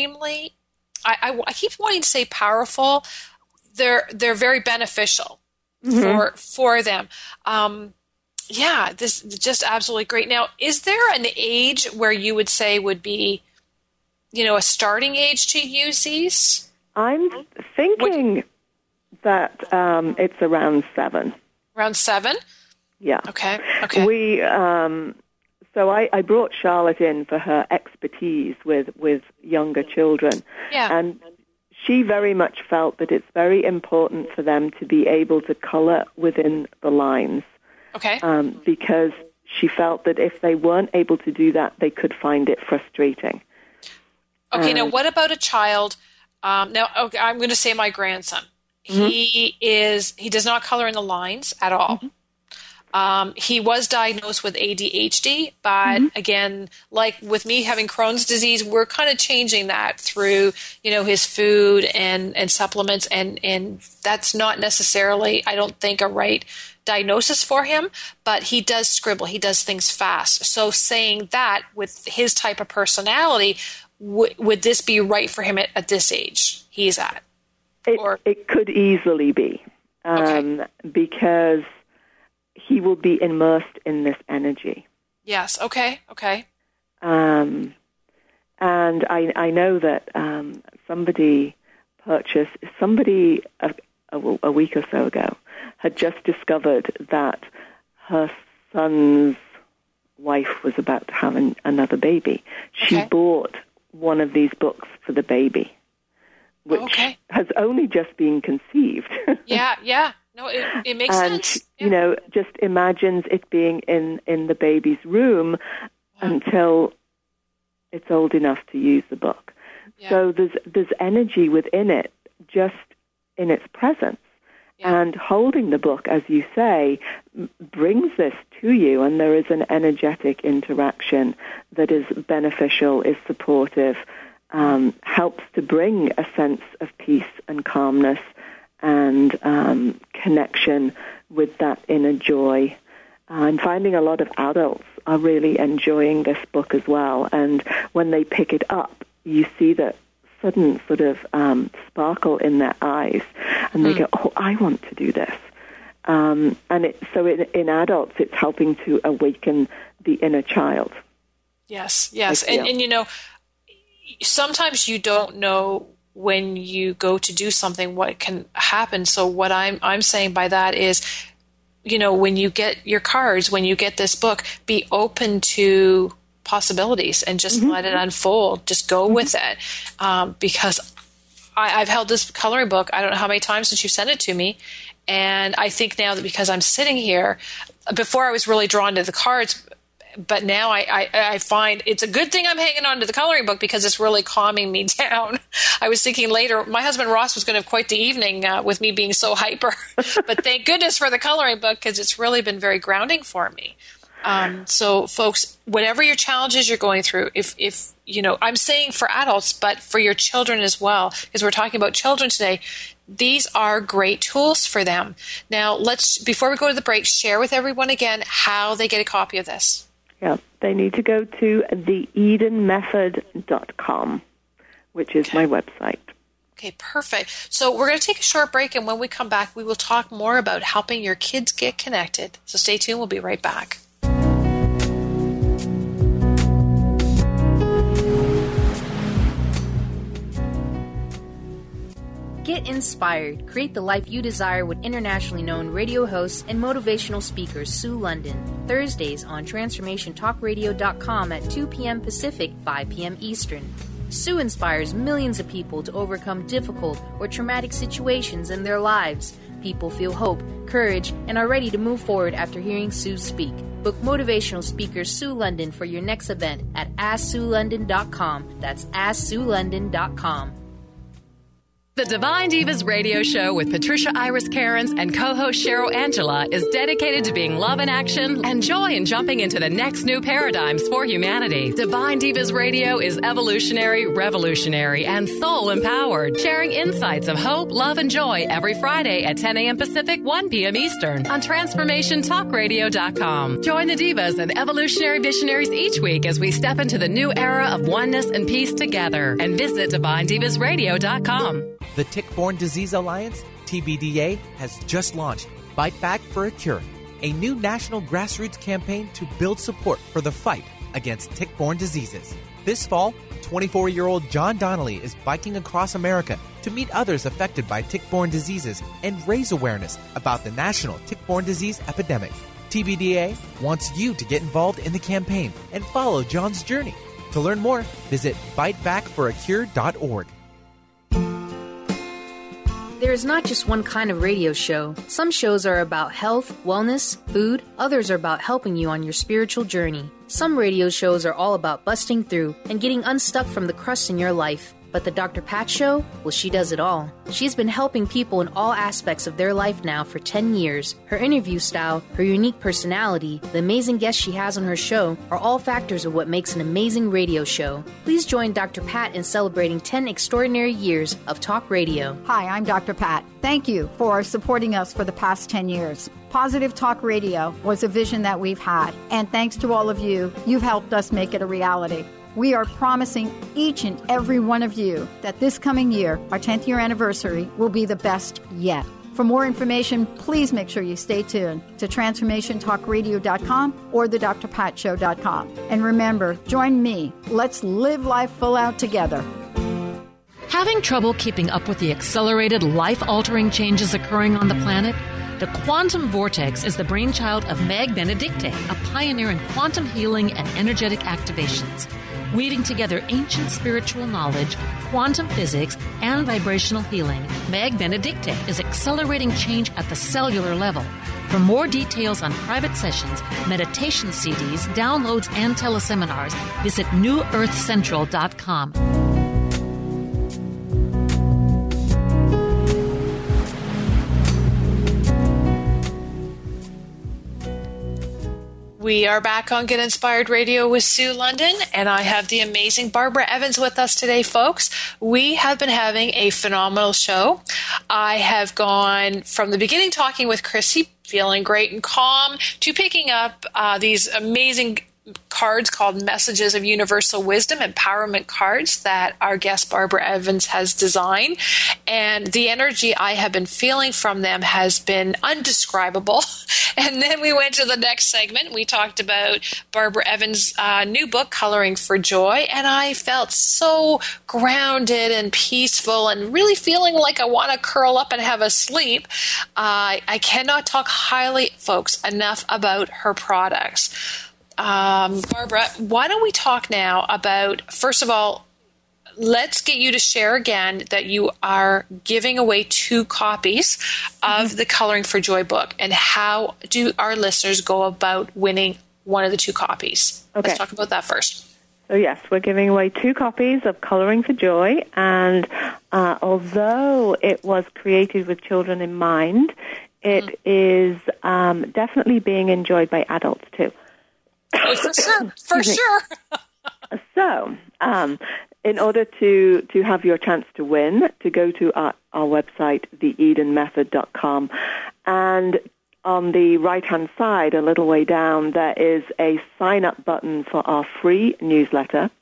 extremely, I, I, I keep wanting to say powerful. They're, they're very beneficial. mm-hmm. for for them. Um, yeah, this is just absolutely great. Now, is there an age where you would say would be, you know, a starting age to use these? I'm thinking what? that um, it's around seven. Around seven? Yeah. Okay. Okay. We um, so I, I brought Charlotte in for her expertise with, with younger children. Yeah. And she very much felt that it's very important for them to be able to color within the lines. Okay. Um, because she felt that if they weren't able to do that, they could find it frustrating. Okay. Um, now, what about a child? Um, now, okay, I'm going to say my grandson. Mm-hmm. He is. He does not color in the lines at all. Mm-hmm. Um, he was diagnosed with A D H D, but mm-hmm. again, like with me having Crohn's disease, we're kind of changing that through, you know, his food and, and supplements, and, and that's not necessarily, I don't think, a right diagnosis for him, but he does scribble. He does things fast. So saying that with his type of personality, w- would this be right for him at, at this age he's at? It, or, it could easily be, um, okay. because he will be immersed in this energy. Yes. Okay. Okay. Um, and I, I know that um, somebody purchased, somebody a, a, a week or so ago had just discovered that her son's wife was about to have an, another baby. She okay. bought one of these books for the baby, which okay. has only just been conceived. yeah, yeah. No, it, it makes and, sense. Yeah. You know, just imagines it being in, in the baby's room wow. until it's old enough to use the book. Yeah. So there's there's energy within it, just in its presence. Yeah. And holding the book, as you say, m- brings this to you, and there is an energetic interaction that is beneficial, is supportive, um, helps to bring a sense of peace and calmness and um, connection with that inner joy. Uh, I'm finding a lot of adults are really enjoying this book as well, and when they pick it up, you see that sudden sort of um, sparkle in their eyes, and they mm. go, oh, I want to do this. Um, and it, so in, in adults, it's helping to awaken the inner child. Yes, yes. And, and, you know, sometimes you don't know when you go to do something what can happen. So what I'm I'm saying by that is, you know, when you get your cards, when you get this book, be open to possibilities and just mm-hmm. let it unfold. Just go mm-hmm. with it. Um, because I, I've held this coloring book, I don't know how many times since you sent it to me. And I think now that because I'm sitting here, before I was really drawn to the cards, but now I, I, I find it's a good thing I'm hanging on to the coloring book because it's really calming me down. I was thinking later, my husband Ross was going to have quite the evening uh, with me being so hyper. But thank goodness for the coloring book because it's really been very grounding for me. Um, so, folks, whatever your challenges you're going through, if, if you know, I'm saying for adults, but for your children as well, because we're talking about children today, these are great tools for them. Now, let's, before we go to the break, share with everyone again how they get a copy of this. Yeah, they need to go to the eden method dot com, which is okay. my website. Okay, perfect. So we're going to take a short break, and when we come back, we will talk more about helping your kids get connected. So stay tuned. We'll be right back. Get inspired. Create the life you desire with internationally known radio hosts and motivational speaker Sue London. Thursdays on transformation talk radio dot com at two p.m. Pacific, five p.m. Eastern. Sue inspires millions of people to overcome difficult or traumatic situations in their lives. People feel hope, courage, and are ready to move forward after hearing Sue speak. Book motivational speaker Sue London for your next event at ask sue london dot com. That's ask sue london dot com. The Divine Divas radio show with Patricia Iris Cairns and co-host Cheryl Angela is dedicated to being love in action and joy in jumping into the next new paradigms for humanity. Divine Divas radio is evolutionary, revolutionary, and soul-empowered, sharing insights of hope, love, and joy every Friday at ten a.m. Pacific, one p.m. Eastern on transformation talk radio dot com. Join the divas and evolutionary visionaries each week as we step into the new era of oneness and peace together, and visit divine divas radio dot com. The Tick-Borne Disease Alliance, T B D A, has just launched Fight Back for a Cure, a new national grassroots campaign to build support for the fight against tick-borne diseases. This fall, twenty-four-year-old John Donnelly is biking across America to meet others affected by tick-borne diseases and raise awareness about the national tick-borne disease epidemic. T B D A wants you to get involved in the campaign and follow John's journey. To learn more, visit bite back for a cure dot org. There is not just one kind of radio show. Some shows are about health, wellness, food. Others are about helping you on your spiritual journey. Some radio shows are all about busting through and getting unstuck from the crust in your life. But the Doctor Pat Show? Well, she does it all. She's been helping people in all aspects of their life now for ten years. Her interview style, her unique personality, the amazing guests she has on her show are all factors of what makes an amazing radio show. Please join Doctor Pat in celebrating ten extraordinary years of talk radio. Hi, I'm Doctor Pat. Thank you for supporting us for the past ten years. Positive Talk Radio was a vision that we've had, and thanks to all of you, you've helped us make it a reality. We are promising each and every one of you that this coming year, our tenth year anniversary, will be the best yet. For more information, please make sure you stay tuned to transformation talk radio dot com or the dr pat show dot com. And remember, join me. Let's live life full out together. Having trouble keeping up with the accelerated, life-altering changes occurring on the planet? The Quantum Vortex is the brainchild of Meg Benedicte, a pioneer in quantum healing and energetic activations. Weaving together ancient spiritual knowledge, quantum physics, and vibrational healing, Meg Benedicte is accelerating change at the cellular level. For more details on private sessions, meditation C Ds, downloads, and teleseminars, visit new earth central dot com. We are back on Get Inspired Radio with Sue London, and I have the amazing Barbara Evans with us today, folks. We have been having a phenomenal show. I have gone from the beginning talking with Chrissy, feeling great and calm, to picking up uh, these amazing cards called Messages of Universal Wisdom, empowerment cards that our guest Barbara Evans has designed. And the energy I have been feeling from them has been undescribable. And then we went to the next segment. We talked about Barbara Evans' uh, new book, Coloring for Joy. And I felt so grounded and peaceful and really feeling like I want to curl up and have a sleep. Uh, I cannot talk highly, folks, enough about her products. Um, Barbara, why don't we talk now about, first of all, let's get you to share again that you are giving away two copies of mm-hmm. the Coloring for Joy book, and how do our listeners go about winning one of the two copies? Okay. Let's talk about that first. So yes, we're giving away two copies of Coloring for Joy, and uh, although it was created with children in mind, it mm-hmm. is um, definitely being enjoyed by adults too. Oh, for sure, for sure. So, um, in order to, to have your chance to win, to go to our, our website, the eden method dot com, and on the right-hand side, a little way down, there is a sign-up button for our free newsletter.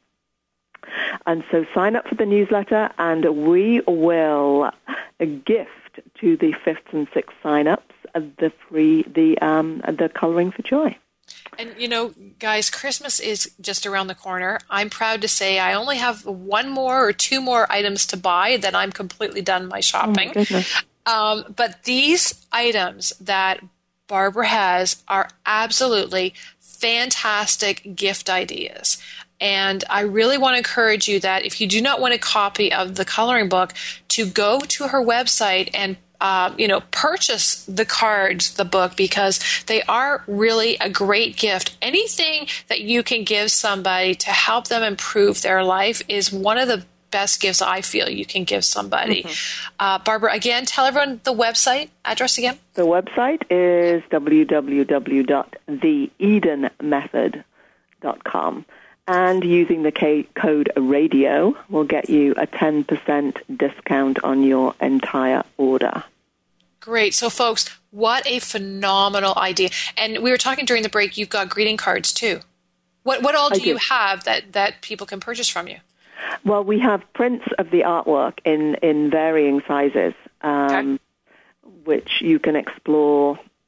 And so sign up for the newsletter, and we will gift to the fifth and sixth sign-ups of the free, the um, the Coloring for Joy. And, you know, guys, Christmas is just around the corner. I'm proud to say I only have one more or two more items to buy, then I'm completely done my shopping. Oh my um, but these items that Barbara has are absolutely fantastic gift ideas. And I really want to encourage you that if you do not want a copy of the coloring book, to go to her website and Uh, you know, purchase the cards, the book, because they are really a great gift. Anything that you can give somebody to help them improve their life is one of the best gifts I feel you can give somebody. Mm-hmm. Uh, Barbara, again, tell everyone the website address again. The website is w w w dot the eden method dot com. And using the K- code RADIO will get you a ten percent discount on your entire order. Great. So, folks, what a phenomenal idea. And we were talking during the break, you've got greeting cards, too. What what all do, do you have that, that people can purchase from you? Well, we have prints of the artwork in, in varying sizes, um, okay. which you can explore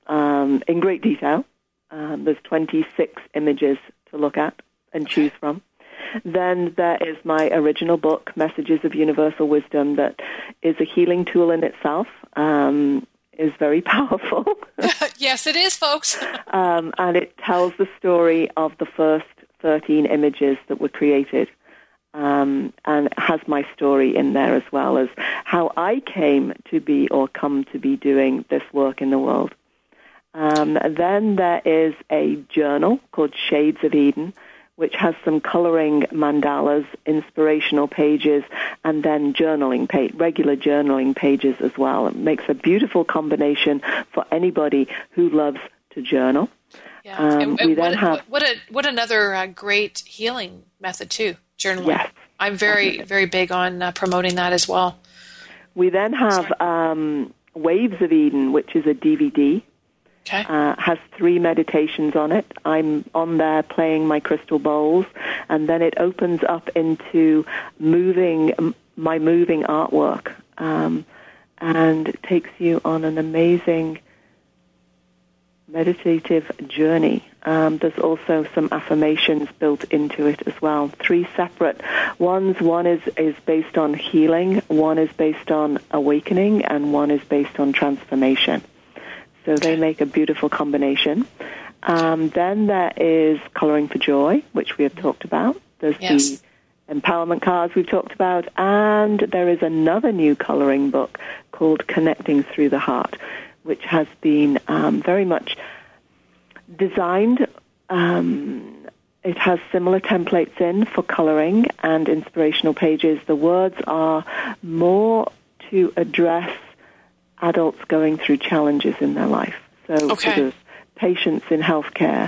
um, in great detail. Um, there's twenty-six images to look at and choose from. Then there is my original book, Messages of Universal Wisdom, that is a healing tool in itself, um, is very powerful. Yes, it is, folks. um, and it tells the story of the first thirteen images that were created, um, and has my story in there as well as how I came to be or come to be doing this work in the world. Um, then there is a journal called Shades of Eden, which has some coloring mandalas, inspirational pages, and then journaling, pa- regular journaling pages as well. It makes a beautiful combination for anybody who loves to journal. Yeah. Um, and, and we what, then have what a what another uh, great healing method too, journaling. Yes. I'm very very big on uh, promoting that as well. We then have um, Waves of Eden, which is a D V D. Okay. Uh, has three meditations on it. I'm on there playing my crystal bowls, and then it opens up into moving my moving artwork, um, and it takes you on an amazing meditative journey. Um, there's also some affirmations built into it as well. Three separate ones. One is, is based on healing, one is based on awakening, and one is based on transformation. So they make a beautiful combination. Um, then there is Coloring for Joy, which we have talked about. There's yes. the empowerment cards we've talked about. And there is another new coloring book called Connecting Through the Heart, which has been um, very much designed. Um, it has similar templates in for coloring and inspirational pages. The words are more to address adults going through challenges in their life. So okay. sort of patients in healthcare,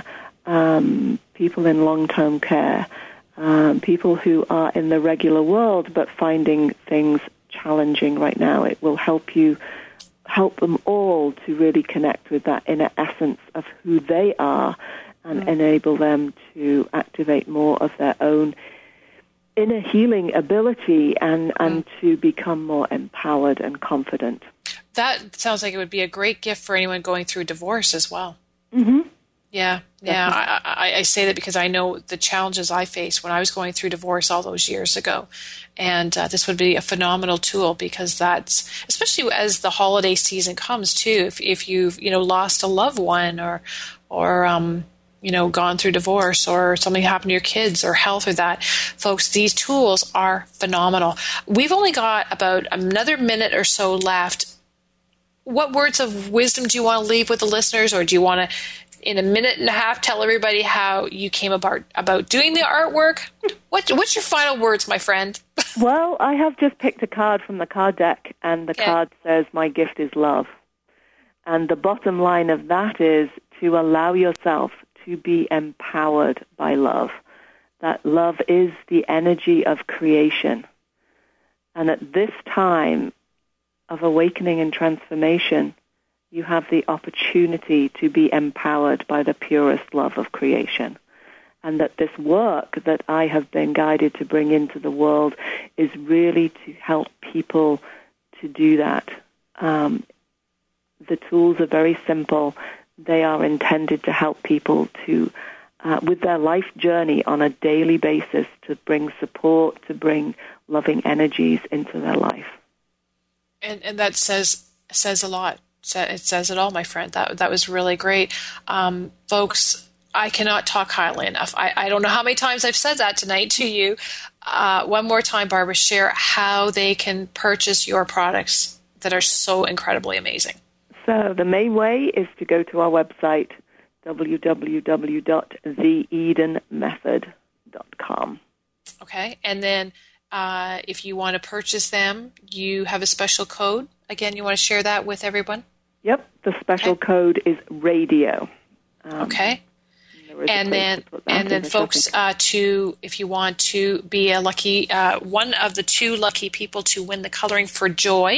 um, people in long-term care, um, people who are in the regular world but finding things challenging right now. It will help you, help them all to really connect with that inner essence of who they are and mm. enable them to activate more of their own inner healing ability and, and mm. to become more empowered and confident. That sounds like it would be a great gift for anyone going through divorce as well. Mm-hmm. Yeah, yeah. I, I, I say that because I know the challenges I faced when I was going through divorce all those years ago. And uh, this would be a phenomenal tool because that's, especially as the holiday season comes too, if, if you've, you know, lost a loved one or, or, um, you know, gone through divorce or something happened to your kids or health or that, folks, these tools are phenomenal. We've only got about another minute or so left. What words of wisdom do you want to leave with the listeners, or do you want to, in a minute and a half, tell everybody how you came about about doing the artwork? What What's your final words, my friend? Well, I have just picked a card from the card deck, and the okay. card says, "My gift is love." And the bottom line of that is to allow yourself to be empowered by love. That love is the energy of creation. And at this time of awakening and transformation, you have the opportunity to be empowered by the purest love of creation. And that this work that I have been guided to bring into the world is really to help people to do that. Um, the tools are very simple. They are intended to help people to, uh, with their life journey on a daily basis, to bring support, to bring loving energies into their life. And and that says says a lot. It says it all, my friend. That that was really great. Um, folks, I cannot talk highly enough. I, I don't know how many times I've said that tonight to you. Uh, one more time, Barbara, share how they can purchase your products that are so incredibly amazing. So the main way is to go to our website, w w w dot the eden method dot com. Okay, and then uh, if you want to purchase them, you have a special code. Again, you want to share that with everyone? Yep, the special okay. code is radio. Um, okay. And then, and then, folks, uh, to if you want to be a lucky uh, one of the two lucky people to win the Coloring for Joy,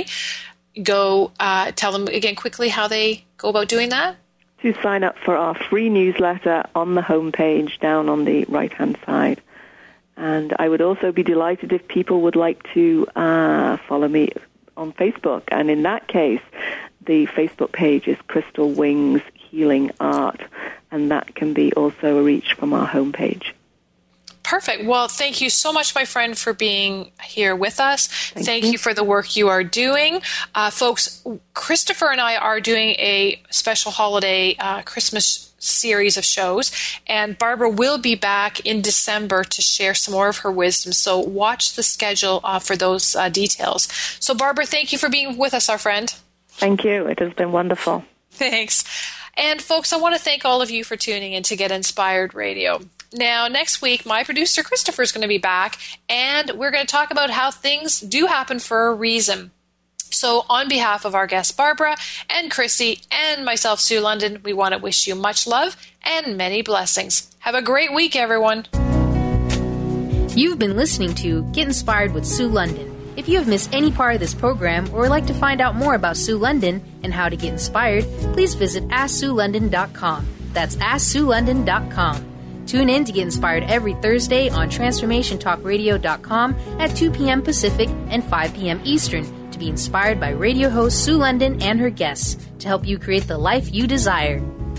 go uh, tell them again quickly how they go about doing that. To sign up for our free newsletter on the homepage down on the right-hand side. And I would also be delighted if people would like to uh, follow me on Facebook. And in that case, the Facebook page is Crystal Wings healing art, and that can be also reached from our homepage. Perfect. Well, thank you so much, my friend, for being here with us. Thank, thank you. you for the work you are doing. Uh, folks, Christopher and I are doing a special holiday uh, Christmas series of shows, and Barbara will be back in December to share some more of her wisdom. So watch the schedule uh, for those uh, details. So, Barbara, thank you for being with us, our friend. Thank you. It has been wonderful. Thanks. And, folks, I want to thank all of you for tuning in to Get Inspired Radio. Now, next week, my producer, Christopher, is going to be back, and we're going to talk about how things do happen for a reason. So, on behalf of our guest, Barbara, and Christy, and myself, Sue London, we want to wish you much love and many blessings. Have a great week, everyone. You've been listening to Get Inspired with Sue London. If you have missed any part of this program or would like to find out more about Sue London and how to get inspired, please visit ask sue london dot com. That's ask sue london dot com. Tune in to get inspired every Thursday on transformation talk radio dot com at two p.m. Pacific and five p.m. Eastern to be inspired by radio host Sue London and her guests to help you create the life you desire.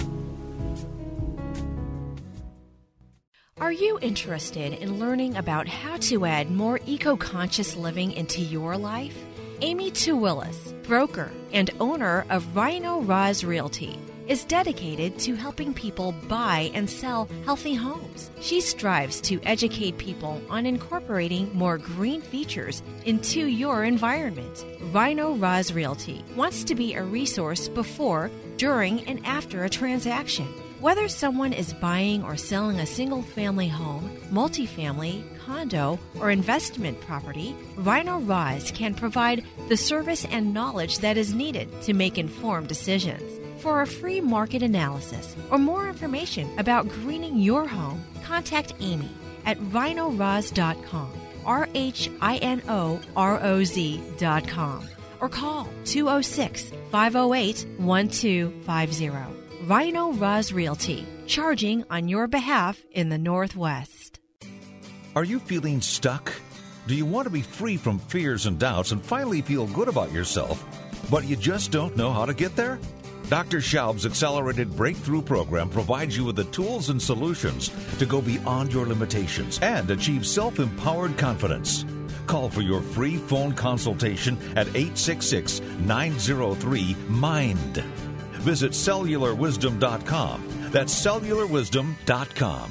Are you interested in learning about how to add more eco-conscious living into your life? Amy Tuwillis, broker and owner of Rhino Roz Realty, is dedicated to helping people buy and sell healthy homes. She strives to educate people on incorporating more green features into your environment. Rhino Roz Realty wants to be a resource before, during, and after a transaction. Whether someone is buying or selling a single-family home, multifamily, condo, or investment property, Rhino Roz can provide the service and knowledge that is needed to make informed decisions. For a free market analysis or more information about greening your home, contact Amy at rhino roz dot com, R H I N O R O Z dot com, or call two oh six, five oh eight, one two five oh. Rhino Roz Realty, charging on your behalf in the Northwest. Are you feeling stuck? Do you want to be free from fears and doubts and finally feel good about yourself, but you just don't know how to get there? Doctor Schaub's Accelerated Breakthrough Program provides you with the tools and solutions to go beyond your limitations and achieve self-empowered confidence. Call for your free phone consultation at eight six six, nine oh three, MIND. Visit cellular wisdom dot com. That's cellular wisdom dot com.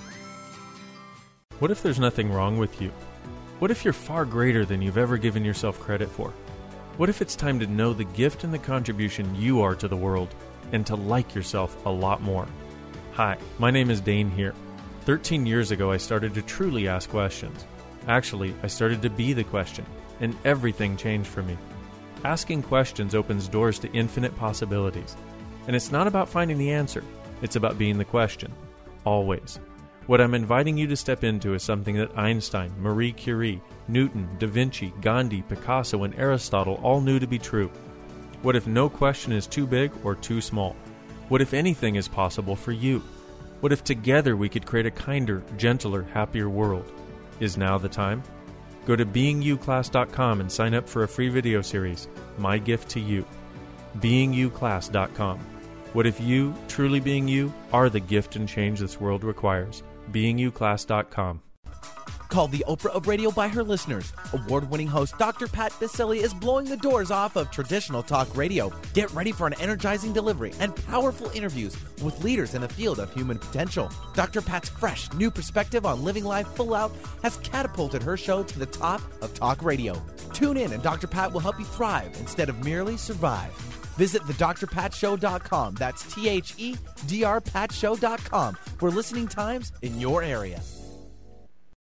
What if there's nothing wrong with you? What if you're far greater than you've ever given yourself credit for? What if it's time to know the gift and the contribution you are to the world and to like yourself a lot more? Hi, my name is Dane here. thirteen years ago, I started to truly ask questions. Actually, I started to be the question, and everything changed for me. Asking questions opens doors to infinite possibilities. And it's not about finding the answer. It's about being the question. Always. What I'm inviting you to step into is something that Einstein, Marie Curie, Newton, Da Vinci, Gandhi, Picasso, and Aristotle all knew to be true. What if no question is too big or too small? What if anything is possible for you? What if together we could create a kinder, gentler, happier world? Is now the time? Go to being you class dot com and sign up for a free video series, My Gift to You. being you class dot com. What if you, truly being you, are the gift and change this world requires? being you class dot com. Called the Oprah of radio by her listeners, award-winning host Doctor Pat Baccili is blowing the doors off of traditional talk radio. Get ready for an energizing delivery and powerful interviews with leaders in the field of human potential. Doctor Pat's fresh, new perspective on living life full out has catapulted her show to the top of talk radio. Tune in and Doctor Pat will help you thrive instead of merely survive. Visit the dr pat show dot com. That's T H E D R Pat Show dot com for listening times in your area.